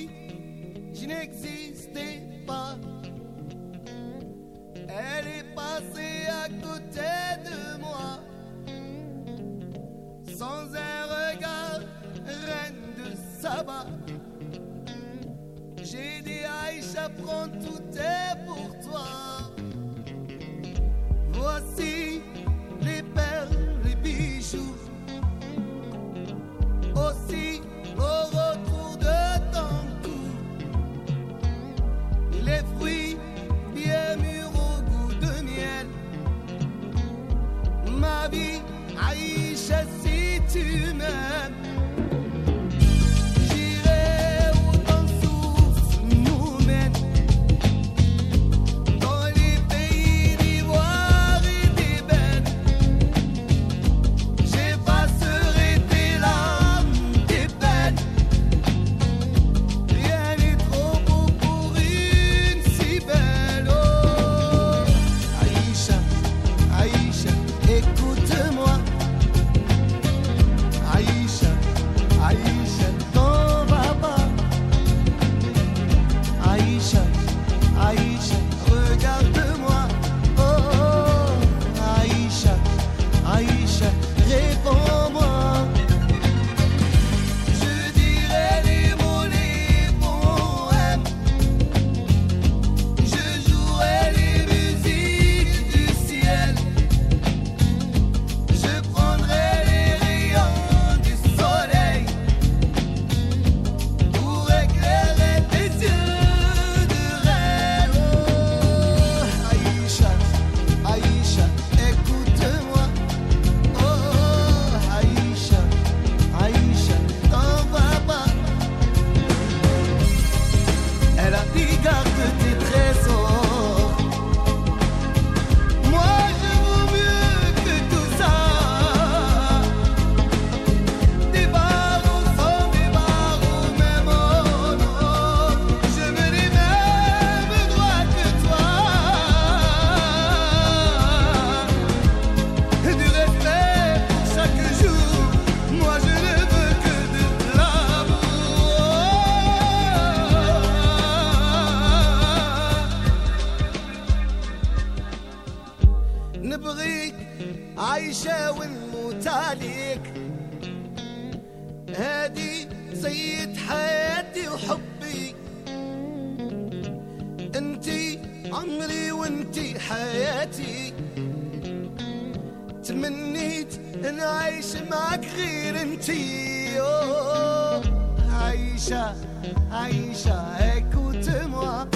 dit je n'existais pas. Elle est passée à côté de moi, sans un regard, reine de Saba. J'ai dit Aïcha, prends tout est pour toi. Voici les perles, les bijoux, aussi au retour de ton cou, les fruits bien mûrs au goût de miel. Ma vie, Aïcha, si tu m'aimes, نبغيك عايشة ونموت عليك. هادي سيد حياتي وحبي، انتي عمري وانتي حياتي. تمنيت نعيش معك غير انتي. عايشة عايشة écoute-moi.